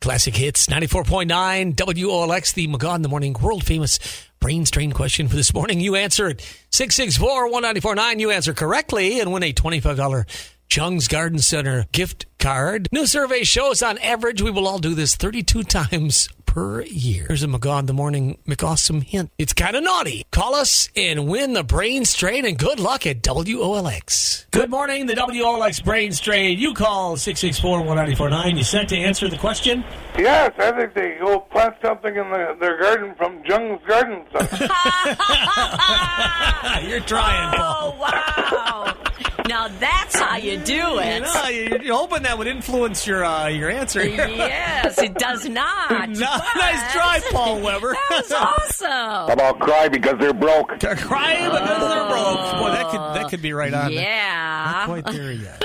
Classic Hits, 94.9 WOLX, the McGaw in the Morning world-famous brain strain question for this morning. You answer it, 664-1949. You answer correctly and win a $25 Jung's Garden Center gift card. New survey shows on average we will all do this 32 times per year. Here's a McGaw in the Morning McAwesome hint. It's kind of naughty. Call us and win the brain strain, and good luck at WOLX. Good morning, the WOLX brain strain. You call 664-1949. You set to answer the question? Yes, I think they go plant something in their garden from Jung's Garden Center. You're trying, Paul. Oh, wow. Now that's how you do it. You're hoping that would influence your answer. Yes, it does not. Nice try, Paul Weber. That was awesome. How about cry because they're broke? Cry because they're broke. Boy, that could be right on. Yeah. Not quite there yet.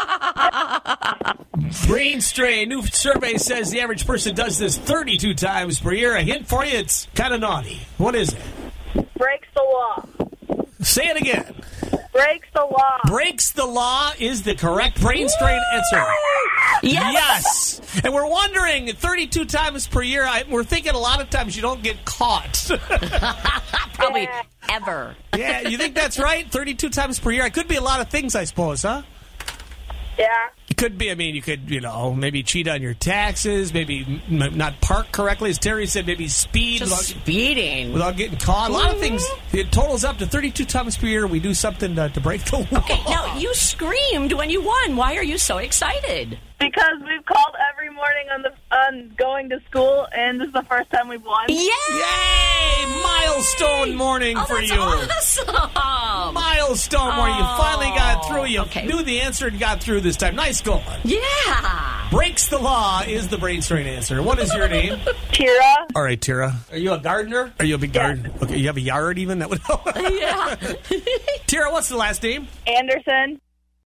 Brain strain. New survey says the average person does this 32 times per year. A hint for you, it's kind of naughty. What is it? Breaks the law. Say it again. Breaks the law. Breaks the law is the correct brain strain answer. Yes. And we're wondering, 32 times per year, we're thinking a lot of times you don't get caught. Probably ever. Yeah, you think that's right? 32 times per year? It could be a lot of things, I suppose, huh? Yeah. It could be, you could, maybe cheat on your taxes, maybe not park correctly. As Terry said, maybe speed. Speeding. Without getting caught. A lot of things. It totals up to 32 times per year. We do something to break the law. Okay, now you screamed when you won. Why are you so excited? Because we've called every morning on going to school, and this is the first time we've won. Yay! Milestone morning for you. Awesome. Milestone morning. You finally got through. You okay. knew the answer and got through this time. Nice going. Yeah. Breaks the law is the brain strain answer. What is your name? Tira. All right, Tira. Are you a gardener? Are you a big gardener? Okay, you have a yard even? That would help. Yeah. Tira, what's the last name? Anderson.